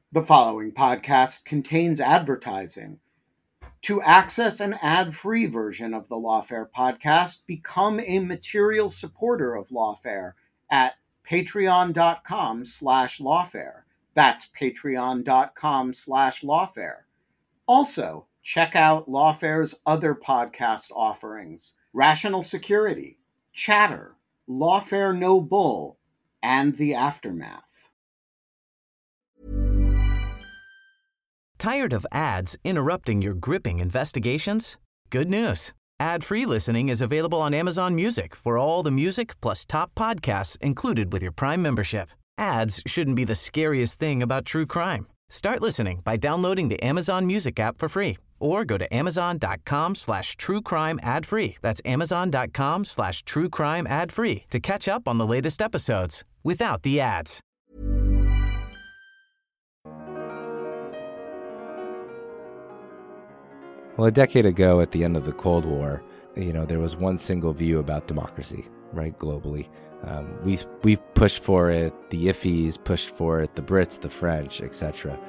The following podcast contains advertising. To access an ad-free version of the Lawfare podcast, become a material supporter of Lawfare at patreon.com/lawfare. That's patreon.com/lawfare. Also, check out Lawfare's other podcast offerings: Rational Security, Chatter, Lawfare No Bull, and The Aftermath. Tired of ads interrupting your gripping investigations? Good news. Ad-free listening is available on Amazon Music for all the music plus top podcasts included with your Prime membership. Ads shouldn't be the scariest thing about true crime. Start listening by downloading the Amazon Music app for free or go to amazon.com/truecrime ad-free. That's amazon.com/truecrime ad-free to catch up on the latest episodes without the ads. Well, a decade ago, at the end of the Cold War, there was one single view about democracy, right, globally. We pushed for it, the IFIs pushed for it, the Brits, the French, etc.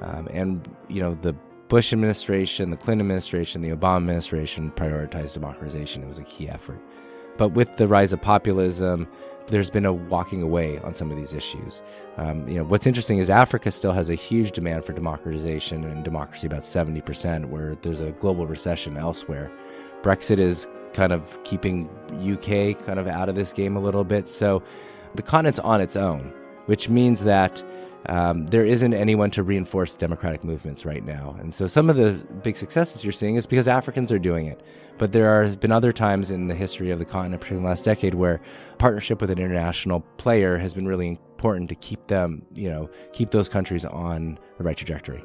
The Bush administration, the Clinton administration, the Obama administration prioritized democratization. It was a key effort. But with the rise of populism, there's been a walking away on some of these issues. What's interesting is Africa still has a huge demand for democratization and democracy, about 70%, where there's a global recession elsewhere. Brexit is kind of keeping UK kind of out of this game a little bit. So the continent's on its own, which means that there isn't anyone to reinforce democratic movements right now. And so some of the big successes you're seeing is because Africans are doing it. But there have been other times in the history of the continent, particularly in the last decade, where partnership with an international player has been really important to keep them, keep those countries on the right trajectory.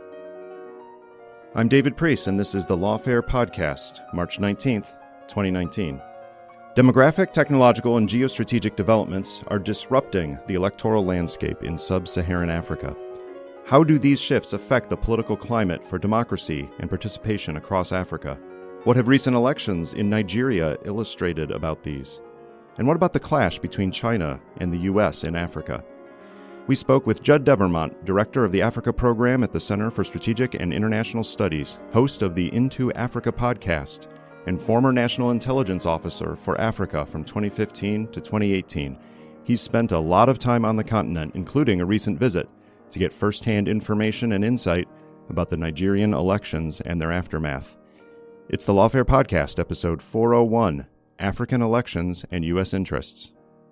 I'm David Priest, and this is the Lawfare Podcast, March 19th, 2019. Demographic, technological, and geostrategic developments are disrupting the electoral landscape in sub-Saharan Africa. How do these shifts affect the political climate for democracy and participation across Africa? What have recent elections in Nigeria illustrated about these? And what about the clash between China and the U.S. in Africa? We spoke with Judd Devermont, Director of the Africa Program at the Center for Strategic and International Studies, host of the Into Africa podcast, and former National Intelligence Officer for Africa from 2015 to 2018. He's spent a lot of time on the continent, including a recent visit, to get firsthand information and insight about the Nigerian elections and their aftermath. It's the Lawfare Podcast, episode 401, African Elections and U.S. Interests.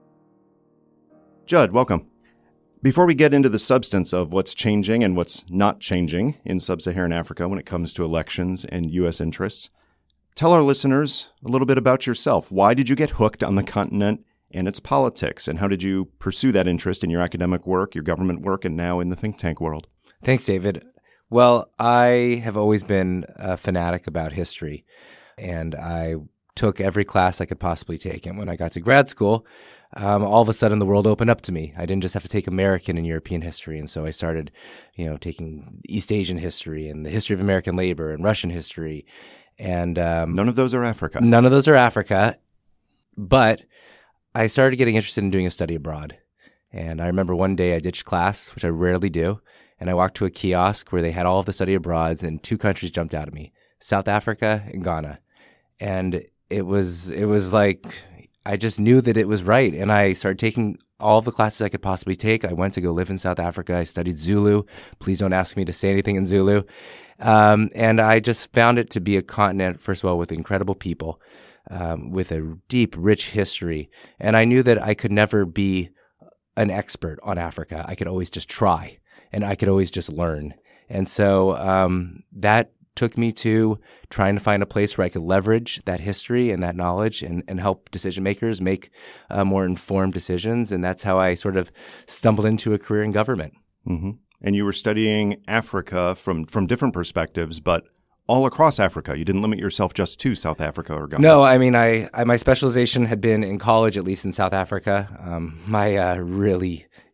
Judd, welcome. Before we get into the substance of what's changing and what's not changing in sub-Saharan Africa when it comes to elections and U.S. interests, tell our listeners a little bit about yourself. Why did you get hooked on the continent and its politics, and how did you pursue that interest in your academic work, your government work, and now in the think tank world? Thanks, David. Well, I have always been a fanatic about history, and I took every class I could possibly take. And when I got to grad school, all of a sudden the world opened up to me. I didn't just have to take American and European history. And so I started, taking East Asian history and the history of American labor and Russian history. And none of those are Africa. None of those are Africa. But I started getting interested in doing a study abroad. And I remember one day I ditched class, which I rarely do. And I walked to a kiosk where they had all of the study abroads, and two countries jumped out at me, South Africa and Ghana. And it was like I just knew that it was right. And I started taking all of the classes I could possibly take. I went to go live in South Africa. I studied Zulu. Please don't ask me to say anything in Zulu. And I just found it to be a continent, first of all, with incredible people, with a deep, rich history. And I knew that I could never be an expert on Africa. I could always just try, and I could always just learn. And so that took me to trying to find a place where I could leverage that history and that knowledge and help decision makers make more informed decisions. And that's how I sort of stumbled into a career in government. Mm-hmm. And you were studying Africa from different perspectives, but all across Africa. You didn't limit yourself just to South Africa or Ghana. No, I mean, my specialization had been in college, at least in South Africa. My really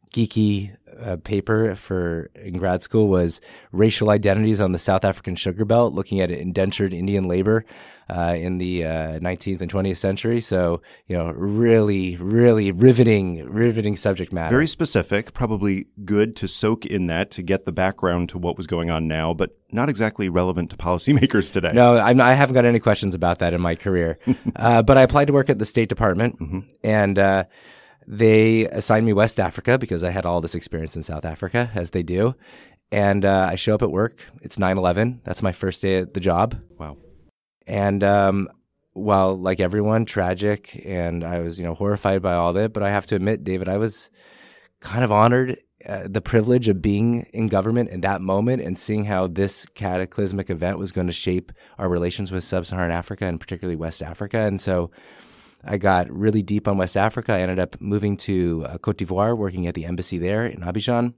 geeky paper in grad school was racial identities on the South African sugar belt, looking at indentured Indian labor in the 19th and 20th century. So, really, really riveting subject matter. Very specific, probably good to soak in that to get the background to what was going on now, but not exactly relevant to policymakers today. No, I haven't got any questions about that in my career. But I applied to work at the State Department, and they assigned me West Africa because I had all this experience in South Africa, as they do. And I show up at work. It's 9/11. That's my first day at the job. Wow. And while, like everyone, tragic, and I was, horrified by all that, but I have to admit, David, I was kind of honored the privilege of being in government in that moment and seeing how this cataclysmic event was going to shape our relations with Sub-Saharan Africa and particularly West Africa. And so I got really deep on West Africa. I ended up moving to Cote d'Ivoire, working at the embassy there in Abidjan.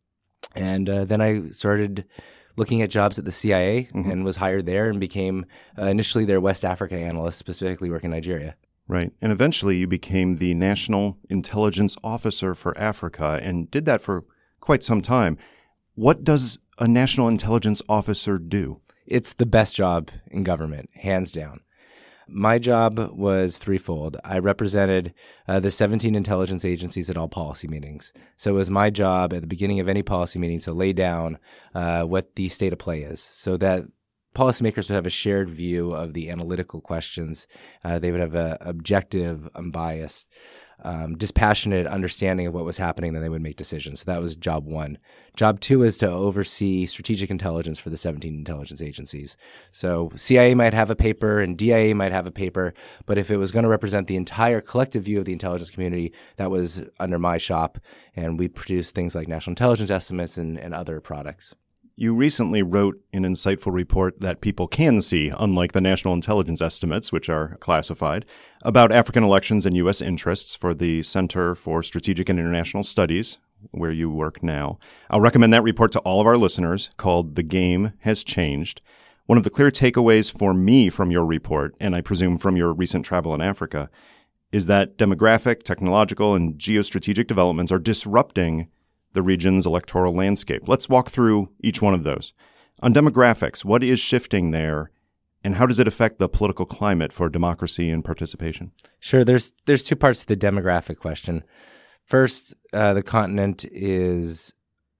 And then I started looking at jobs at the CIA and was hired there and became initially their West Africa analyst, specifically working in Nigeria. Right. And eventually you became the National Intelligence Officer for Africa and did that for quite some time. What does a National Intelligence Officer do? It's the best job in government, hands down. My job was threefold. I represented the 17 intelligence agencies at all policy meetings. So it was my job at the beginning of any policy meeting to lay down what the state of play is so that policymakers would have a shared view of the analytical questions. They would have an objective, unbiased, dispassionate understanding of what was happening, then they would make decisions. So that was job one. Job two is to oversee strategic intelligence for the 17 intelligence agencies. So CIA might have a paper and DIA might have a paper, but if it was going to represent the entire collective view of the intelligence community, that was under my shop, and we produced things like national intelligence estimates and other products. You recently wrote an insightful report that people can see, unlike the national intelligence estimates, which are classified, about African elections and U.S. interests for the Center for Strategic and International Studies, where you work now. I'll recommend that report to all of our listeners, called The Game Has Changed. One of the clear takeaways for me from your report, and I presume from your recent travel in Africa, is that demographic, technological, and geostrategic developments are disrupting the region's electoral landscape. Let's walk through each one of those. On demographics, what is shifting there, and how does it affect the political climate for democracy and participation? Sure. There's two parts to the demographic question. First, the continent is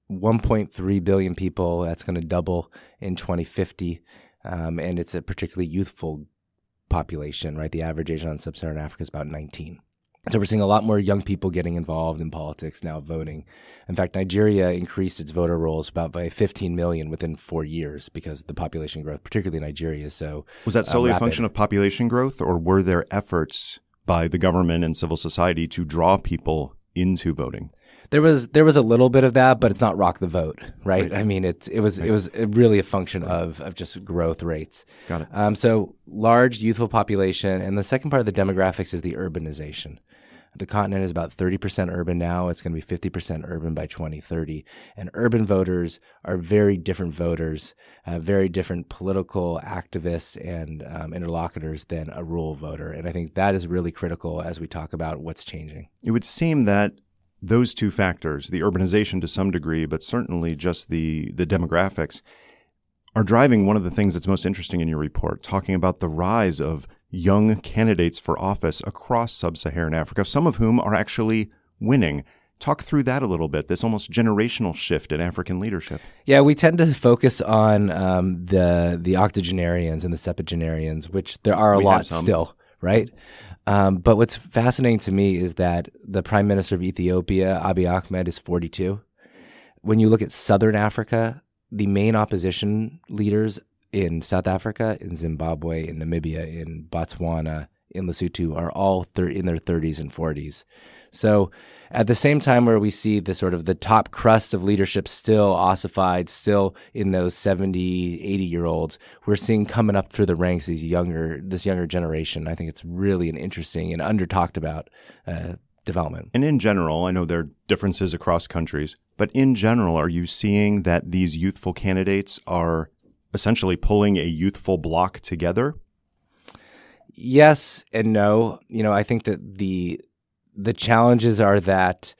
1.3 billion people. That's going to double in 2050, and it's a particularly youthful population, right? The average age on Sub-Saharan Africa is about 19. So we're seeing a lot more young people getting involved in politics now, voting. In fact, Nigeria increased its voter rolls by 15 million within 4 years because the population growth, particularly Nigeria, is so Was that solely rapid. a function of population growth, or were there efforts by the government and civil society to draw people into voting? There was a little bit of that, but it's not rock the vote, right? I mean, it was really a function of just growth rates. Got it. So large youthful population, and the second part of the demographics is the urbanization. The continent is about 30% urban now. It's going to be 50% urban by 2030. And urban voters are very different voters, very different political activists and interlocutors than a rural voter. And I think that is really critical as we talk about what's changing. It would seem that those two factors, the urbanization to some degree, but certainly just the demographics, are driving one of the things that's most interesting in your report, talking about the rise of young candidates for office across Sub-Saharan Africa, some of whom are actually winning. Talk through that a little bit, this almost generational shift in African leadership. Yeah, we tend to focus on the octogenarians and the septuagenarians, which there are a lot still, right? But what's fascinating to me is that the Prime Minister of Ethiopia, Abiy Ahmed, is 42. When you look at Southern Africa, the main opposition leaders in South Africa, in Zimbabwe, in Namibia, in Botswana, in Lesotho are all in their 30s and 40s. So at the same time where we see the sort of the top crust of leadership still ossified, still in those 70, 80-year-olds, we're seeing coming up through the ranks this younger generation. I think it's really an interesting and under-talked about development. And in general, I know there are differences across countries, but in general, are you seeing that these youthful candidates are essentially pulling a youthful bloc together? Yes and no. I think that the challenges are that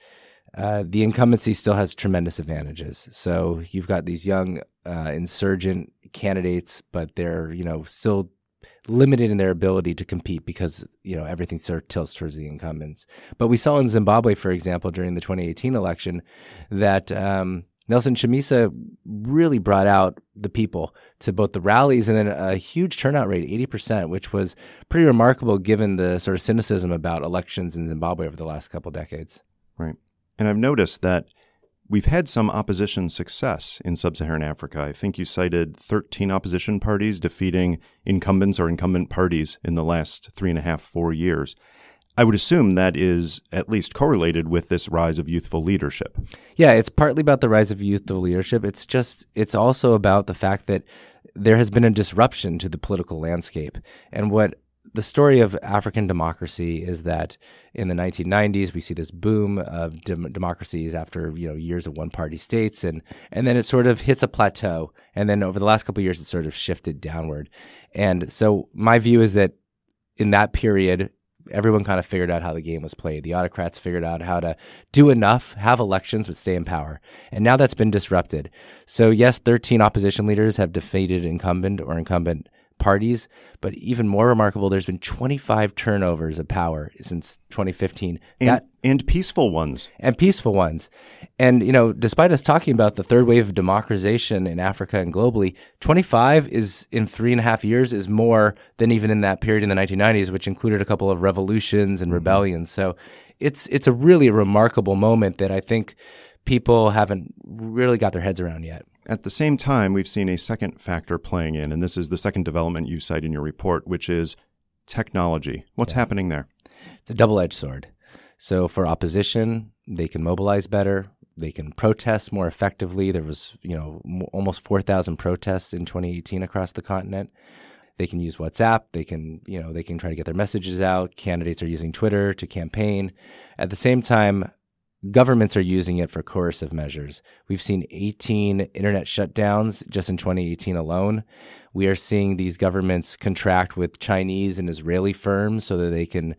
The incumbency still has tremendous advantages. So you've got these young insurgent candidates, but they're still limited in their ability to compete because everything sort of tilts towards the incumbents. But we saw in Zimbabwe, for example, during the 2018 election, that Nelson Chamisa really brought out the people to both the rallies and then a huge turnout rate, 80%, which was pretty remarkable given the sort of cynicism about elections in Zimbabwe over the last couple decades. Right. And I've noticed that we've had some opposition success in sub-Saharan Africa. I think you cited 13 opposition parties defeating incumbents or incumbent parties in the last 3.5, 4 years. I would assume that is at least correlated with this rise of youthful leadership. Yeah, it's partly about the rise of youthful leadership. It's also about the fact that there has been a disruption to the political landscape. And what the story of African democracy is that in the 1990s, we see this boom of democracies after years of one-party states, and then it sort of hits a plateau. And then over the last couple of years, it sort of shifted downward. And so my view is that in that period, everyone kind of figured out how the game was played. The autocrats figured out how to do enough, have elections, but stay in power. And now that's been disrupted. So yes, 13 opposition leaders have defeated incumbent parties, but even more remarkable, there's been 25 turnovers of power since 2015. And peaceful ones. And peaceful ones. And, despite us talking about the third wave of democratization in Africa and globally, 25 is in 3.5 years is more than even in that period in the 1990s, which included a couple of revolutions and rebellions. So it's a really remarkable moment that I think people haven't really got their heads around yet. At the same time, we've seen a second factor playing in, and this is the second development you cite in your report, which is technology. What's happening there? It's a double-edged sword. So for opposition, they can mobilize better. They can protest more effectively. There was, almost 4,000 protests in 2018 across the continent. They can use WhatsApp. They can try to get their messages out. Candidates are using Twitter to campaign. At the same time, governments are using it for coercive measures. We've seen 18 internet shutdowns just in 2018 alone. We are seeing these governments contract with Chinese and Israeli firms so that they can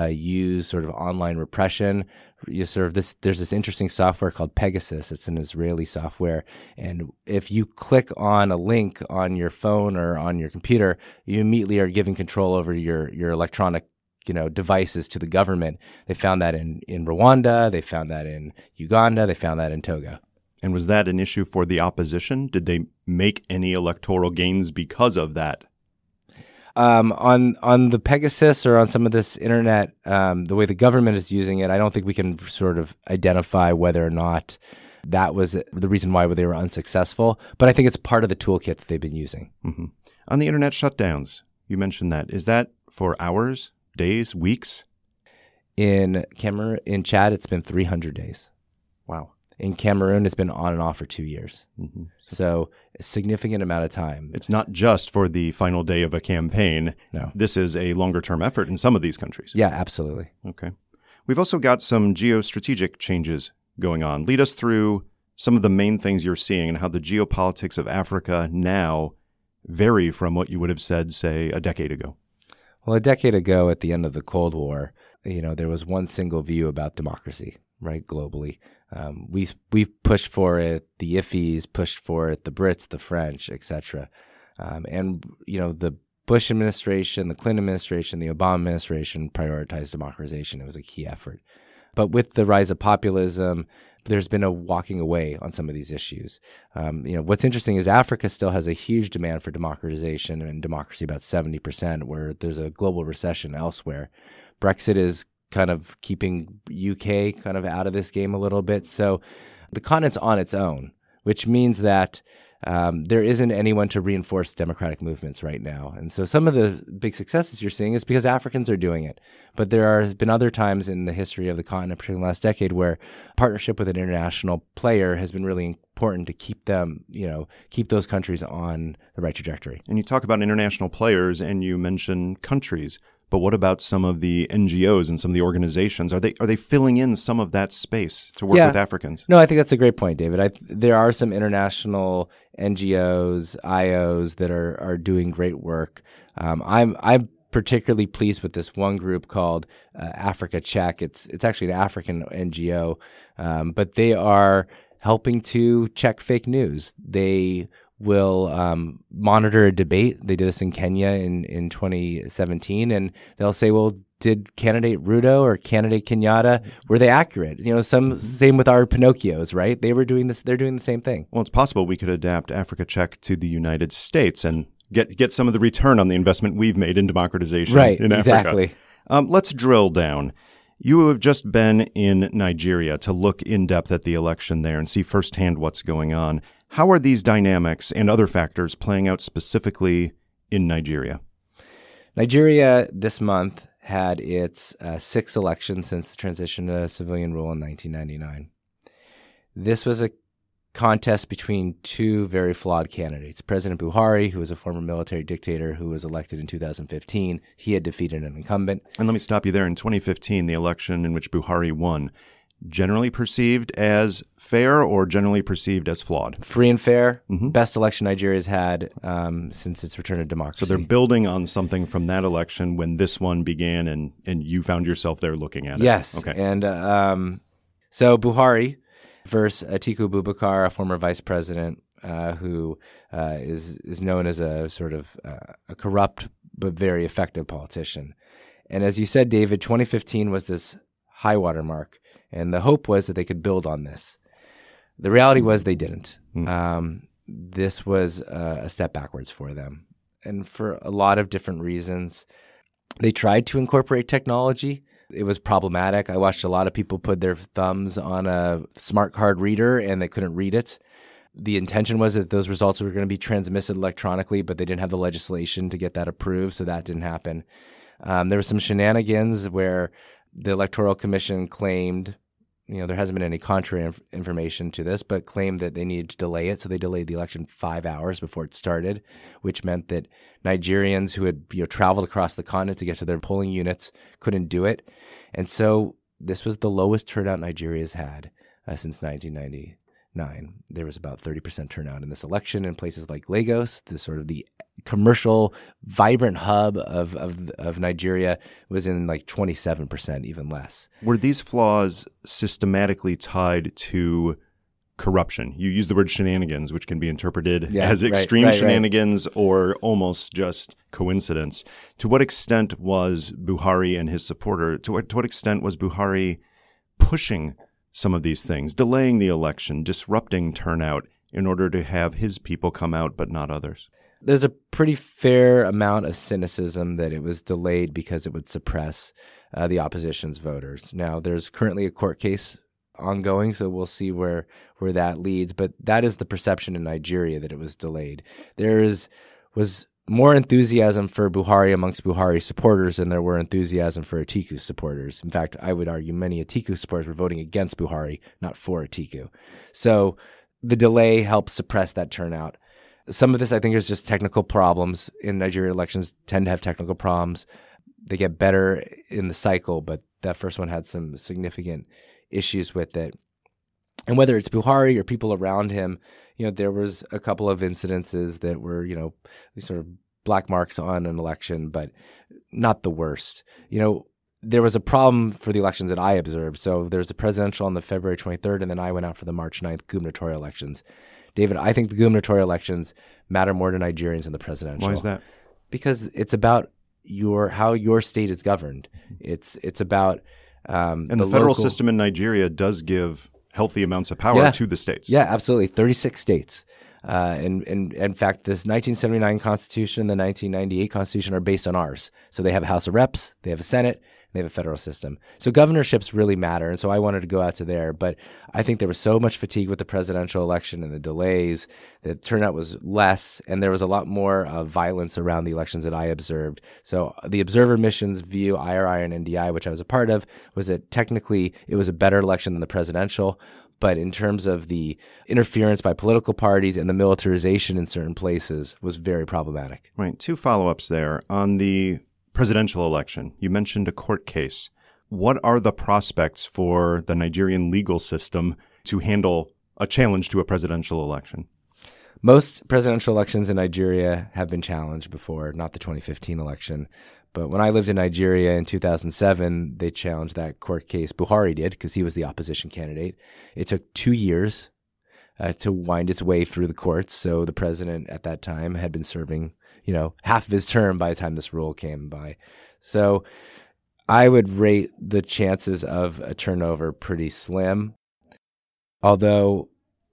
use sort of online repression. There's this interesting software called Pegasus. It's an Israeli software. And if you click on a link on your phone or on your computer, you immediately are giving control over your electronic devices to the government. They found that in Rwanda, they found that in Uganda, they found that in Togo. And was that an issue for the opposition? Did they make any electoral gains because of that? On the Pegasus or on some of this internet, the way the government is using it, I don't think we can sort of identify whether or not that was the reason why they were unsuccessful. But I think it's part of the toolkit that they've been using. Mm-hmm. On the internet shutdowns, you mentioned that. Is that for hours? Days, weeks? In Chad, it's been 300 days. Wow. In Cameroon, it's been on and off for 2 years. Mm-hmm. So a significant amount of time. It's not just for the final day of a campaign. No. This is a longer-term effort in some of these countries. Yeah, absolutely. Okay. We've also got some geostrategic changes going on. Lead us through some of the main things you're seeing and how the geopolitics of Africa now vary from what you would have said, say, a decade ago. Well, a decade ago, at the end of the Cold War, there was one single view about democracy, right, globally. We pushed for it. The IFEs pushed for it. The Brits, the French, etc. And the Bush administration, the Clinton administration, the Obama administration prioritized democratization. It was a key effort. But with the rise of populism, there's been a walking away on some of these issues. What's interesting is Africa still has a huge demand for democratization and democracy, about 70%, where there's a global recession elsewhere. Brexit is kind of keeping UK kind of out of this game a little bit. So the continent's on its own, which means that there isn't anyone to reinforce democratic movements right now. And so some of the big successes you're seeing is because Africans are doing it. But there have been other times in the history of the continent, particularly in the last decade, where partnership with an international player has been really important to keep them, keep those countries on the right trajectory. And you talk about international players and you mention countries. But what about some of the NGOs and some of the organizations? Are they filling in some of that space to work with Africans? No, I think that's a great point, David. There are some international NGOs, IOs that are doing great work. I'm particularly pleased with this one group called Africa Check. It's actually an African NGO, but they are helping to check fake news. They will monitor a debate. They did this in Kenya in 2017, and they'll say, well, did candidate Ruto or candidate Kenyatta, were they accurate? Same with our Pinocchios, right? They were doing this. They're doing the same thing. Well, it's possible we could adapt Africa Check to the United States and get some of the return on the investment we've made in democratization in Africa. Exactly. Let's drill down. You have just been in Nigeria to look in depth at the election there and see firsthand what's going on. How are these dynamics and other factors playing out specifically in Nigeria? Nigeria this month had its sixth election since the transition to civilian rule in 1999. This was a contest between two very flawed candidates. President Buhari, who was a former military dictator who was elected in 2015, he had defeated an incumbent. And let me stop you there. In 2015, the election in which Buhari won, generally perceived as fair or generally perceived as flawed? Free and fair. Best election Nigeria's had since its return to democracy. So they're building on something from that election when this one began and you found yourself there looking at it. Yes. Okay. And so Buhari versus Atiku Abubakar, a former vice president who is known as a sort of a corrupt but very effective politician. And as you said, David, 2015 was this high water mark, and the hope was that they could build on this. The reality was they didn't. This was a step backwards for them, and for a lot of different reasons. They tried to incorporate technology. It was problematic. I watched a lot of people put their thumbs on a smart card reader and they couldn't read it. The intention was that those results were going to be transmitted electronically, but they didn't have the legislation to get that approved, so that didn't happen. There were some shenanigans where the Electoral Commission claimed, there hasn't been any contrary information to this, but claimed that they needed to delay it. So they delayed the election 5 hours before it started, which meant that Nigerians who had traveled across the continent to get to their polling units couldn't do it. And so this was the lowest turnout Nigeria's had since 1999. There was about 30% turnout in this election in places like Lagos, the sort of the commercial, vibrant hub of Nigeria was in like 27%, even less. Were these flaws systematically tied to corruption? You use the word shenanigans, which can be interpreted as extreme shenanigans or almost just coincidence. To what extent was Buhari and his supporter, to what extent was Buhari pushing some of these things, delaying the election, disrupting turnout in order to have his people come out but not others? There's a pretty fair amount of cynicism that it was delayed because it would suppress the opposition's voters. Now, there's currently a court case ongoing, so we'll see where that leads. But that is the perception in Nigeria, that it was delayed. Was more enthusiasm for Buhari amongst Buhari supporters than there were enthusiasm for Atiku supporters. In fact, I would argue many Atiku supporters were voting against Buhari, not for Atiku. So the delay helped suppress that turnout. Some of this, I think, is just technical problems. In Nigeria, elections tend to have technical problems. They get better in the cycle, but that first one had some significant issues with it. And whether it's Buhari or people around him, there was a couple of incidences that were, sort of black marks on an election, but not the worst. There was a problem for the elections that I observed. So there's the presidential on the February 23rd, and then I went out for the March 9th gubernatorial elections. David, I think the gubernatorial elections matter more to Nigerians than the presidential. Why is that? Because it's about how your state is governed. It's about and the federal system in Nigeria does give healthy amounts of power to the states. Yeah, absolutely. 36 states. And in fact, this 1979 Constitution and the 1998 Constitution are based on ours. So they have a House of Reps, they have a Senate, they have a federal system. So governorships really matter. And so I wanted to go out to there. But I think there was so much fatigue with the presidential election and the delays that turnout was less. And there was a lot more violence around the elections that I observed. So the observer mission's view, IRI and NDI, which I was a part of, was that technically it was a better election than the presidential. But in terms of the interference by political parties and the militarization in certain places was very problematic. Right. 2 follow-ups there. On the presidential election, you mentioned a court case. What are the prospects for the Nigerian legal system to handle a challenge to a presidential election? Most presidential elections in Nigeria have been challenged before, not the 2015 election. But when I lived in Nigeria in 2007, they challenged that court case. Buhari did, because he was the opposition candidate. It took 2 years to wind its way through the courts. So the president at that time had been serving, half of his term by the time this rule came by. So I would rate the chances of a turnover pretty slim. Although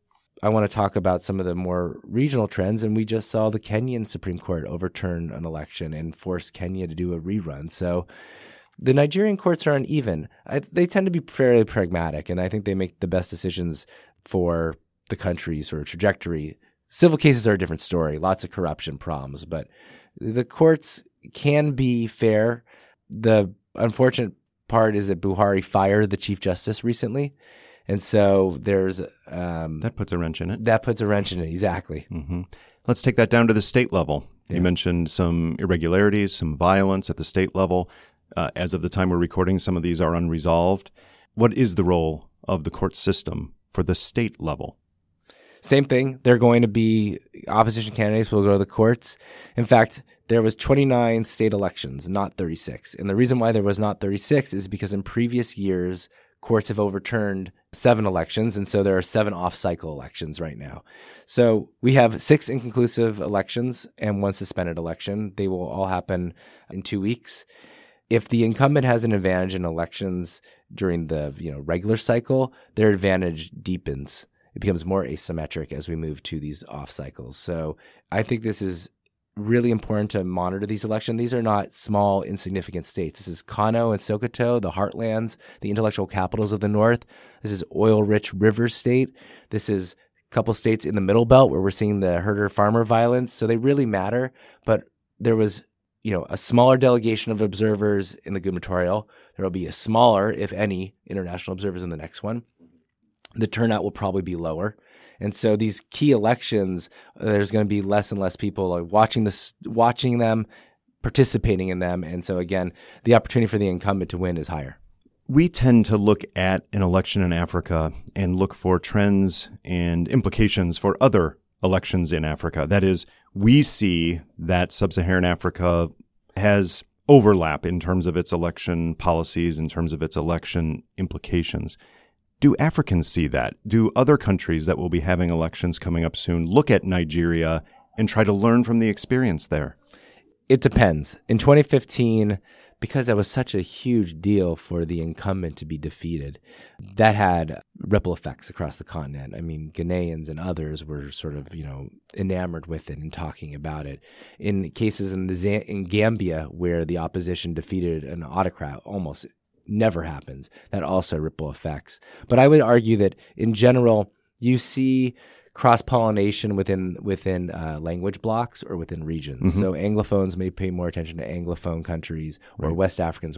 I want to talk about some of the more regional trends, and we just saw the Kenyan Supreme Court overturn an election and force Kenya to do a rerun. So the Nigerian courts are uneven. They tend to be fairly pragmatic, and I think they make the best decisions for the country's sort of trajectory. Civil cases are a different story, lots of corruption problems, but the courts can be fair. The unfortunate part is that Buhari fired the Chief Justice recently. And so there's that puts a wrench in it. That puts a wrench in it, exactly. Mm-hmm. Let's take that down to the state level. Yeah. You mentioned some irregularities, some violence at the state level. As of the time we're recording, some of these are unresolved. What is the role of the court system for the state level? Same thing. They're going to be opposition candidates will go to the courts. In fact, there was 29 state elections, not 36. And the reason why there was not 36 is because in previous years, courts have overturned 7 elections, and so there are 7 off-cycle elections right now. So we have 6 inconclusive elections and 1 suspended election. They will all happen in 2 weeks. If the incumbent has an advantage in elections during the regular cycle, their advantage deepens. It becomes more asymmetric as we move to these off cycles. So I think this is really important to monitor these elections. These are not small, insignificant states. This is Kano and Sokoto, the heartlands, the intellectual capitals of the North. This is oil-rich river state. This is a couple states in the Middle Belt where we're seeing the herder-farmer violence. So they really matter. But there was, a smaller delegation of observers in the gubernatorial. There will be a smaller, if any, international observers in the next one. The turnout will probably be lower. And so these key elections, there's going to be less and less people watching them, participating in them. And so, again, the opportunity for the incumbent to win is higher. We tend to look at an election in Africa and look for trends and implications for other elections in Africa. That is, we see that sub-Saharan Africa has overlap in terms of its election policies, in terms of its election implications. Do Africans see that? Do other countries that will be having elections coming up soon look at Nigeria and try to learn from the experience there? It depends. In 2015, because that was such a huge deal for the incumbent to be defeated, that had ripple effects across the continent. I mean, Ghanaians and others were sort of, enamored with it and talking about it. In cases in Gambia, where the opposition defeated an autocrat, almost never happens. That also ripple effects. But I would argue that in general, you see cross-pollination within language blocks or within regions. Mm-hmm. So Anglophones may pay more attention to Anglophone countries or right. West Africans.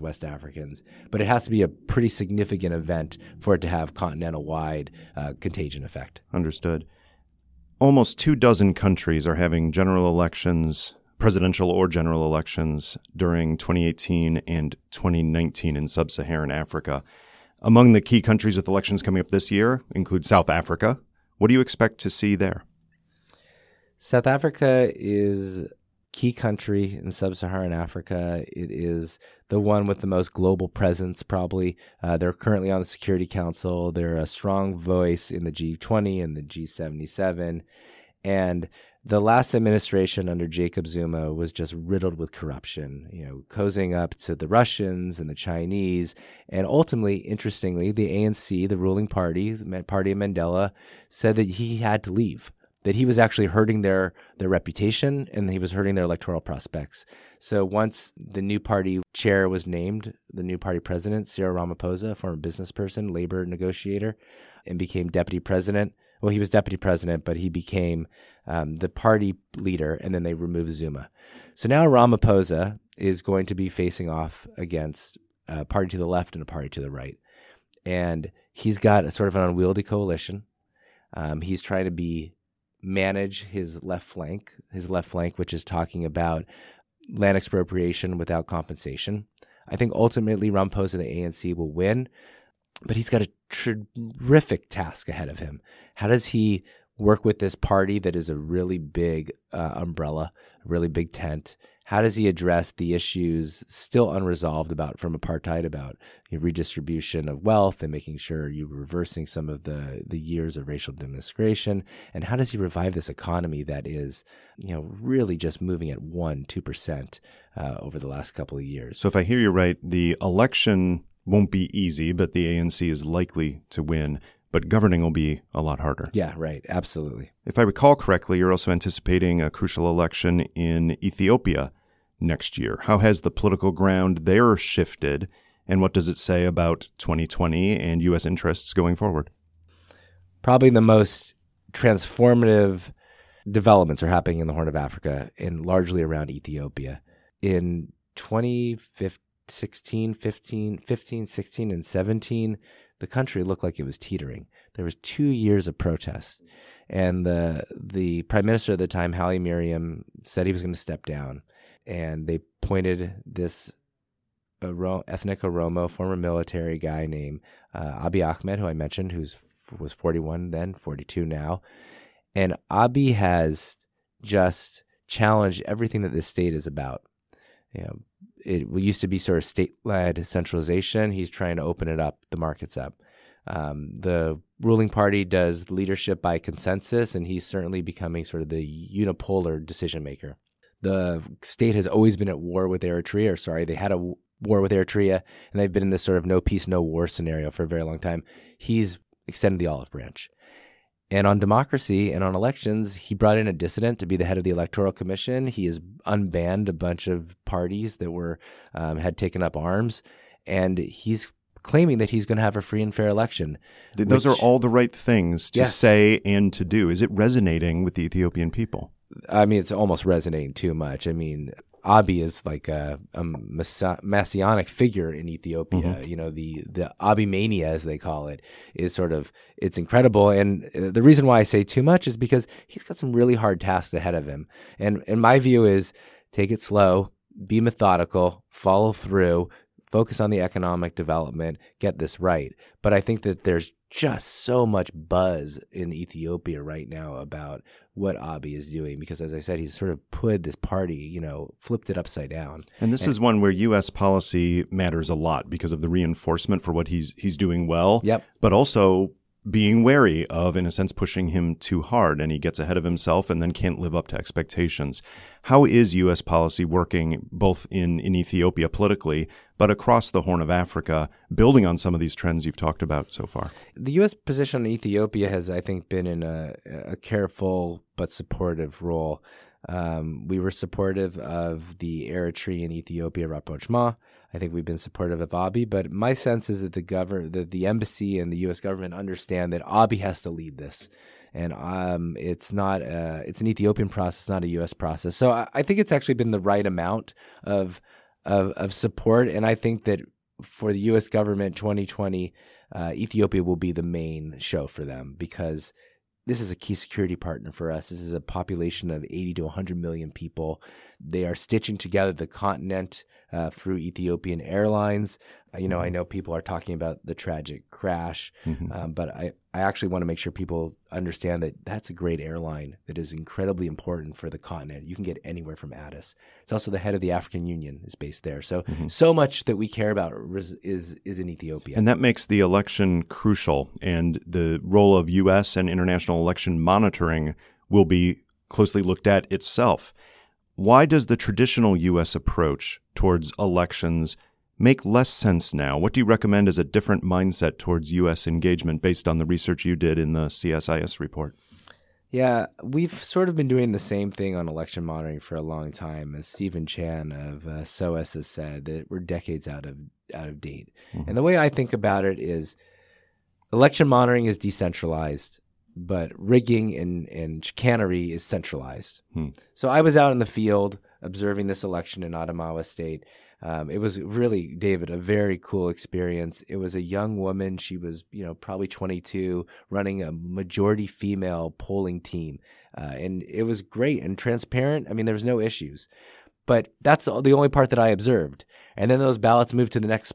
But it has to be a pretty significant event for it to have continental-wide contagion effect. Understood. Almost 24 countries are having general elections, presidential or general elections during 2018 and 2019 in sub-Saharan Africa. Among the key countries with elections coming up this year include South Africa. What do you expect to see there? South Africa is a key country in sub-Saharan Africa. It is the one with the most global presence, probably. They're currently on the Security Council. They're a strong voice in the G20 and the G77. And the last administration under Jacob Zuma was just riddled with corruption, cozying up to the Russians and the Chinese. And ultimately, interestingly, the ANC, the ruling party, the party of Mandela, said that he had to leave, that he was actually hurting their reputation and he was hurting their electoral prospects. So once the new party chair was named, the new party president, Cyril Ramaphosa, a former business person, labor negotiator, and became deputy president. Well, he was deputy president, but he became the party leader, and then they removed Zuma. So now Ramaphosa is going to be facing off against a party to the left and a party to the right. And he's got a sort of an unwieldy coalition. He's trying to manage his left flank, which is talking about land expropriation without compensation. I think ultimately Ramaphosa, the ANC, will win. But he's got a terrific task ahead of him. How does he work with this party that is a really big umbrella, a really big tent? How does he address the issues still unresolved from apartheid, about redistribution of wealth and making sure you're reversing some of the years of racial discrimination? And how does he revive this economy that is, really just moving at 1-2% over the last couple of years? So if I hear you right, the election won't be easy, but the ANC is likely to win. But governing will be a lot harder. Yeah, right. Absolutely. If I recall correctly, you're also anticipating a crucial election in Ethiopia next year. How has the political ground there shifted, and what does it say about 2020 and U.S. interests going forward? Probably the most transformative developments are happening in the Horn of Africa and largely around Ethiopia. In 2016, 16, and 17, the country looked like it was teetering. There was 2 years of protests, and the prime minister at the time, Haile Mariam, said he was going to step down, and they appointed this ethnic Oromo, former military guy named Abiy Ahmed, who I mentioned, was 41 then, 42 now, and Abiy has just challenged everything that this state is about. It used to be sort of state-led centralization. He's trying to open it up, the markets up. The ruling party does leadership by consensus, and he's certainly becoming sort of the unipolar decision maker. The state has always been at war with Eritrea. They had a war with Eritrea, and they've been in this sort of no peace, no war scenario for a very long time. He's extended the olive branch. And on democracy and on elections, he brought in a dissident to be the head of the Electoral Commission. He has unbanned a bunch of parties that had taken up arms, and he's claiming that he's going to have a free and fair election. Those are all the right things to say and to do. Is it resonating with the Ethiopian people? I mean, it's almost resonating too much. I mean, Abiy is like a messianic figure in Ethiopia. Mm-hmm. The Abiy mania, as they call it, is it's incredible. And the reason why I say too much is because he's got some really hard tasks ahead of him. And my view is take it slow, be methodical, follow through, focus on the economic development, get this right. But I think that there's just so much buzz in Ethiopia right now about what Abiy is doing, because as I said, he's sort of put this party, flipped it upside down. And this is one where U.S. policy matters a lot because of the reinforcement for what he's doing well. Yep. But also being wary of, in a sense, pushing him too hard, and he gets ahead of himself and then can't live up to expectations. How is U.S. policy working both in Ethiopia politically, but across the Horn of Africa, building on some of these trends you've talked about so far? The U.S. position in Ethiopia has, I think, been in a careful but supportive role. We were supportive of the Eritrean Ethiopia rapprochement. I think we've been supportive of Abiy, but my sense is that the embassy and the U.S. government understand that Abiy has to lead this, and it's an Ethiopian process, not a U.S. process. So I think it's actually been the right amount of support, and I think that for the U.S. government, 2020, Ethiopia will be the main show for them, because this is a key security partner for us. This is a population of 80 to 100 million people. They are stitching together the continent through Ethiopian Airlines. I know people are talking about the tragic crash, but I actually want to make sure people understand that that's a great airline that is incredibly important for the continent. You can get anywhere from Addis. It's also the head of the African Union is based there. So much that we care about is in Ethiopia. And that makes the election crucial, and the role of U.S. and international election monitoring will be closely looked at itself. Why does the traditional U.S. approach towards elections make less sense now? What do you recommend as a different mindset towards U.S. engagement based on the research you did in the CSIS report? Yeah, we've sort of been doing the same thing on election monitoring for a long time. As Stephen Chan of SOAS has said, that we're decades out of date. Mm-hmm. And the way I think about it is election monitoring is decentralized, but rigging and chicanery is centralized. So I was out in the field observing this election in Adamawa State. It was really, David, a very cool experience. It was a young woman. She was, probably 22, running a majority female polling team. And it was great and transparent. I mean, there was no issues. But that's the only part that I observed. And then those ballots moved to the next spot.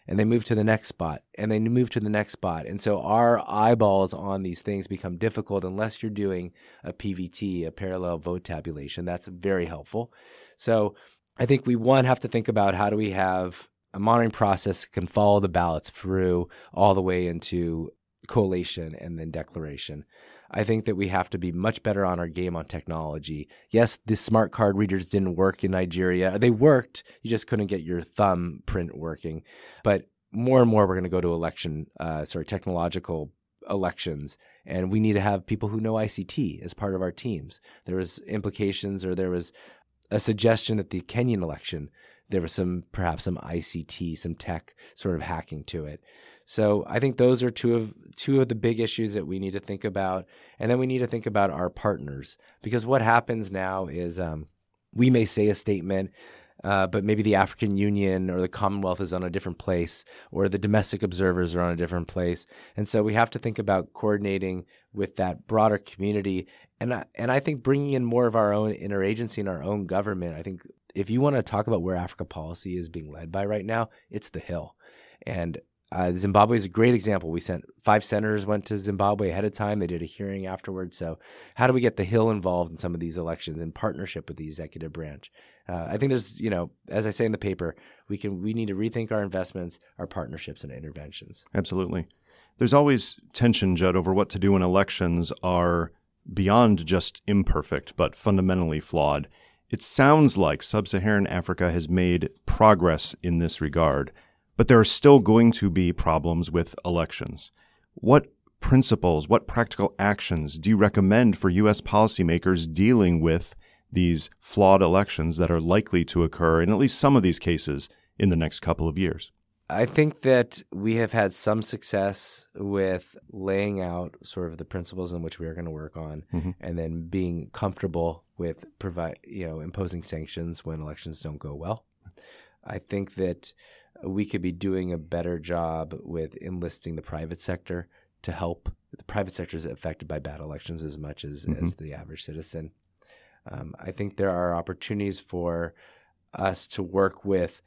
and they move to the next spot, and they move to the next spot. And so our eyeballs on these things become difficult unless you're doing a PVT, a parallel vote tabulation. That's very helpful. So I think we, have to think about how do we have a monitoring process that can follow the ballots through all the way into collation and then declaration. I think that we have to be much better on our game on technology. Yes, the smart card readers didn't work in Nigeria. They worked. You just couldn't get your thumbprint working. But more and more, we're going to go to technological elections, and we need to have people who know ICT as part of our teams. There was implications, or there was a suggestion that the Kenyan election, there was perhaps some ICT, some tech sort of hacking to it. So I think those are two of the big issues that we need to think about. And then we need to think about our partners, because what happens now is we may say a statement, but maybe the African Union or the Commonwealth is on a different place, or the domestic observers are on a different place. And so we have to think about coordinating with that broader community. And I think bringing in more of our own interagency and our own government. I think if you want to talk about where Africa policy is being led by right now, it's the Hill. And Zimbabwe is a great example. We sent 5 senators went to Zimbabwe ahead of time. They did a hearing afterwards. So how do we get the Hill involved in some of these elections in partnership with the executive branch? I think there's, as I say in the paper, we need to rethink our investments, our partnerships, and interventions. Absolutely. There's always tension, Judd, over what to do when elections are beyond just imperfect, but fundamentally flawed. It sounds like Sub-Saharan Africa has made progress in this regard, but there are still going to be problems with elections. What principles, what practical actions do you recommend for U.S. policymakers dealing with these flawed elections that are likely to occur in at least some of these cases in the next couple of years? I think that we have had some success with laying out sort of the principles in which we are going to work on, and then being comfortable with imposing sanctions when elections don't go well. I think that we could be doing a better job with enlisting the private sector to help. The private sector is affected by bad elections as much as the average citizen. I think there are opportunities for us to work with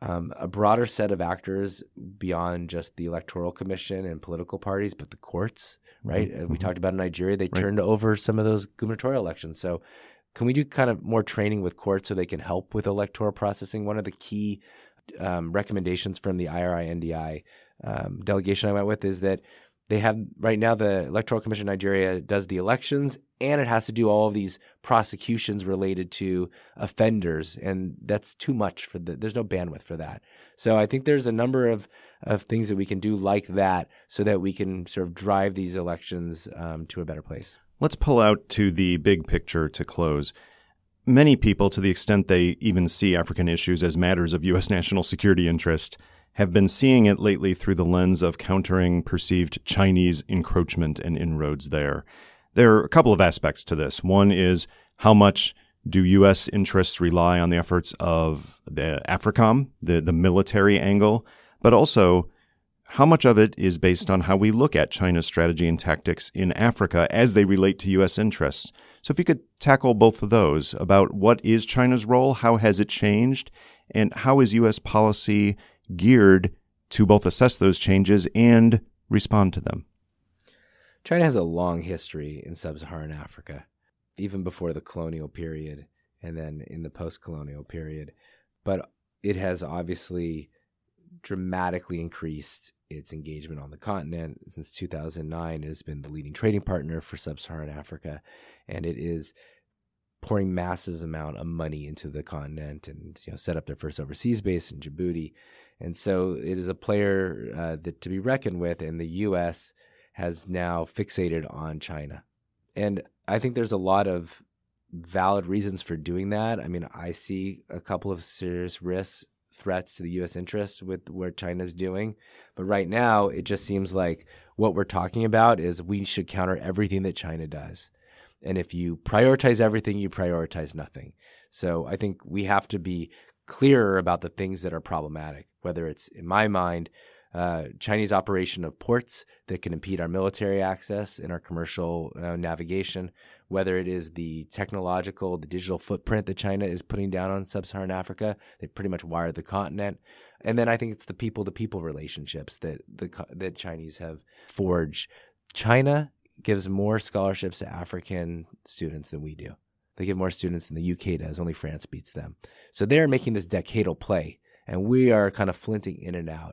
a broader set of actors beyond just the Electoral Commission and political parties, but the courts, right? We talked about in Nigeria, they turned over some of those gubernatorial elections. So can we do kind of more training with courts so they can help with electoral processing? One of the key recommendations from the IRI-NDI delegation I went with is that they have right now the Electoral Commission of Nigeria does the elections, and it has to do all of these prosecutions related to offenders, and that's too much there's no bandwidth for that. So I think there's a number of things that we can do like that so that we can sort of drive these elections to a better place. Let's pull out to the big picture to close. Many people, to the extent they even see African issues as matters of U.S. national security interest, have been seeing it lately through the lens of countering perceived Chinese encroachment and inroads there. There are a couple of aspects to this. One is, how much do U.S. interests rely on the efforts of the AFRICOM, the military angle, but also how much of it is based on how we look at China's strategy and tactics in Africa as they relate to U.S. interests? So if you could tackle both of those, about what is China's role, how has it changed, and how is U.S. policy geared to both assess those changes and respond to them? China has a long history in sub-Saharan Africa, even before the colonial period and then in the post-colonial period. But it has obviously dramatically increased its engagement on the continent. Since 2009, it has been the leading trading partner for sub-Saharan Africa, and it is pouring massive amount of money into the continent and set up their first overseas base in Djibouti. And so it is a player that to be reckoned with, and the U.S. has now fixated on China. And I think there's a lot of valid reasons for doing that. I mean, I see a couple of serious threats to the U.S. interest with what China's doing. But right now, it just seems like what we're talking about is we should counter everything that China does. And if you prioritize everything, you prioritize nothing. So I think we have to be clearer about the things that are problematic, whether it's, in my mind, Chinese operation of ports that can impede our military access and our commercial navigation, whether it is the technological, the digital footprint that China is putting down on sub-Saharan Africa. They pretty much wired the continent. And then I think it's the people-to-people relationships that Chinese have forged. China gives more scholarships to African students than we do. They give more students than the UK does. Only France beats them. So they're making this decadal play, and we are kind of flinting in and out.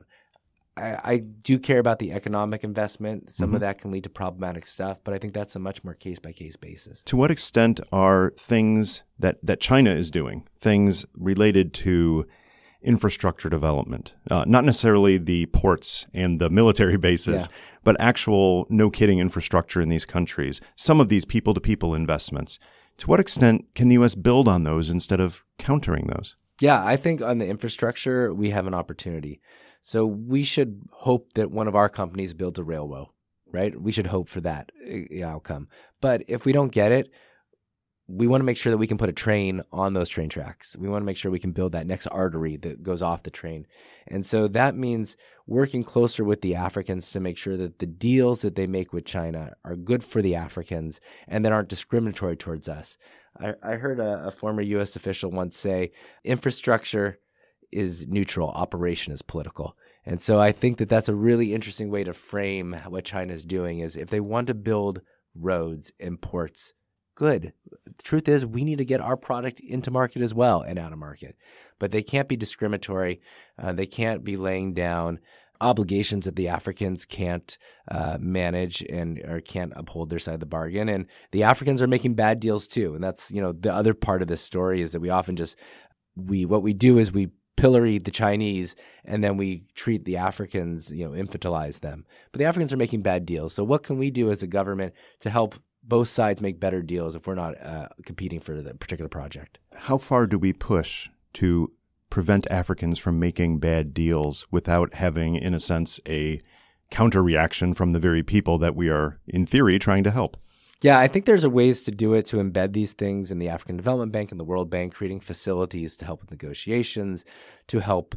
I do care about the economic investment. Some of that can lead to problematic stuff, but I think that's a much more case-by-case basis. To what extent are things that China is doing, things related to infrastructure development, not necessarily the ports and the military bases, but actual, no-kidding infrastructure in these countries, some of these people-to-people investments, to what extent can the U.S. build on those instead of countering those? Yeah, I think on the infrastructure, we have an opportunity. So we should hope that one of our companies builds a railway, right? We should hope for that outcome. But if we don't get it, we want to make sure that we can put a train on those train tracks. We want to make sure we can build that next artery that goes off the train. And so that means working closer with the Africans to make sure that the deals that they make with China are good for the Africans and that aren't discriminatory towards us. I heard a former U.S. official once say, infrastructure is neutral, operation is political. And so I think that that's a really interesting way to frame what China is doing is if they want to build roads and ports, good. The truth is we need to get our product into market as well and out of market. But they can't be discriminatory. They can't be laying down obligations that the Africans can't manage or can't uphold their side of the bargain. And the Africans are making bad deals too. And that's, the other part of this story is that we often what we do is we pillory the Chinese and then we treat the Africans, infantilize them. But the Africans are making bad deals. So what can we do as a government to help both sides make better deals if we're not competing for the particular project? How far do we push to prevent Africans from making bad deals without having, in a sense, a counter reaction from the very people that we are, in theory, trying to help? Yeah, I think there's ways to do it, to embed these things in the African Development Bank and the World Bank, creating facilities to help with negotiations, to help,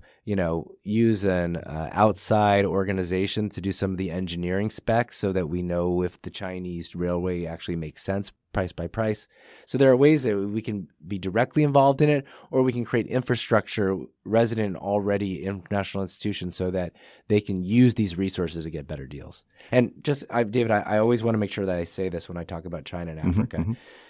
use an outside organization to do some of the engineering specs so that we know if the Chinese railway actually makes sense price by price. So there are ways that we can be directly involved in it, or we can create infrastructure resident in already international institutions so that they can use these resources to get better deals. And David, I always want to make sure that I say this when I talk about China and Africa.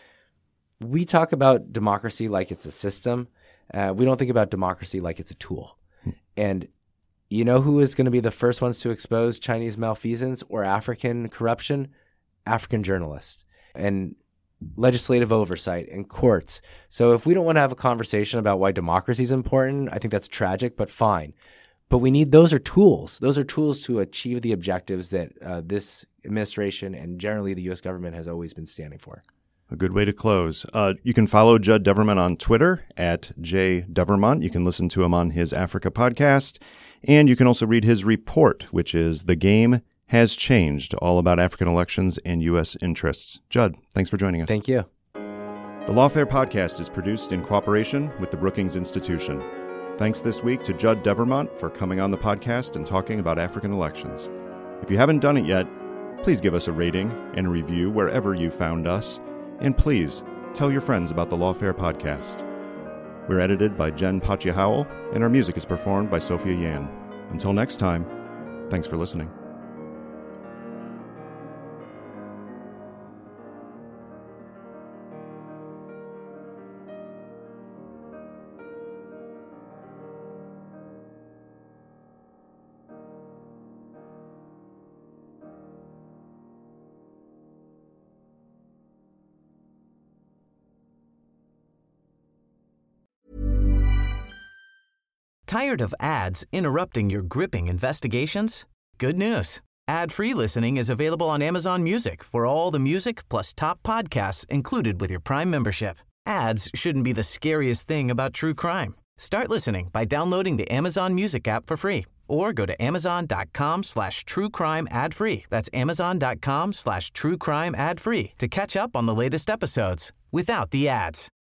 We talk about democracy like it's a system. We don't think about democracy like it's a tool. And you know who is going to be the first ones to expose Chinese malfeasance or African corruption? African journalists and legislative oversight and courts. So if we don't want to have a conversation about why democracy is important, I think that's tragic, but fine. But those are tools. Those are tools to achieve the objectives that this administration and generally the U.S. government has always been standing for. A good way to close. You can follow Judd Devermont on Twitter at @JDevermont. You can listen to him on his Africa podcast. And you can also read his report, which is The Game Has Changed, all about African elections and U.S. interests. Judd, thanks for joining us. Thank you. The Lawfare podcast is produced in cooperation with the Brookings Institution. Thanks this week to Judd Devermont for coming on the podcast and talking about African elections. If you haven't done it yet, please give us a rating and a review wherever you found us. And please tell your friends about the Lawfare podcast. We're edited by Jen Pachi-Howell, and our music is performed by Sophia Yan. Until next time, thanks for listening. Tired of ads interrupting your gripping investigations? Good news. Ad-free listening is available on Amazon Music for all the music plus top podcasts included with your Prime membership. Ads shouldn't be the scariest thing about true crime. Start listening by downloading the Amazon Music app for free or go to amazon.com/truecrime ad-free. That's amazon.com/truecrime ad-free to catch up on the latest episodes without the ads.